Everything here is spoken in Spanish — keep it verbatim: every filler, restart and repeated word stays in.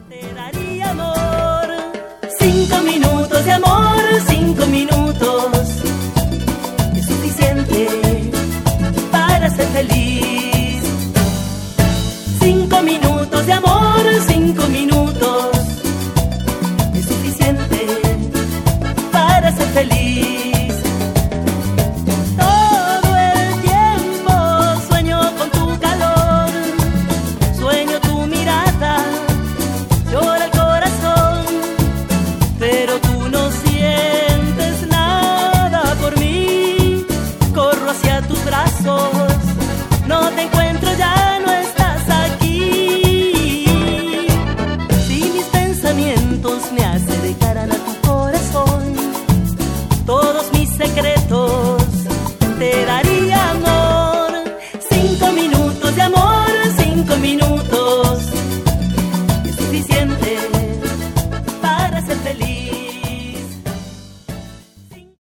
Te daría amor, cinco minutos de amor, cinco minutos es suficiente para ser feliz. Cinco minutos de amor, cinco minutos es suficiente para ser feliz. Todo el tiempo sueño con tu calor, sueño tu mirada, llora el corazón, pero tú no sientes nada por mí. Corro hacia tus brazos, no te encuentro, ya no estás aquí. Si mis pensamientos me acercaran a tu corazón, todos mis secretos te daría amor. Cinco minutos de amor, cinco minutos es suficiente